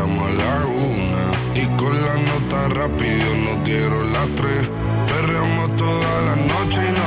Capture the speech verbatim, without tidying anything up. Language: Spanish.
entramos a la una. Y con la nota rápido nos dieron las tres. Perreamos toda la noche y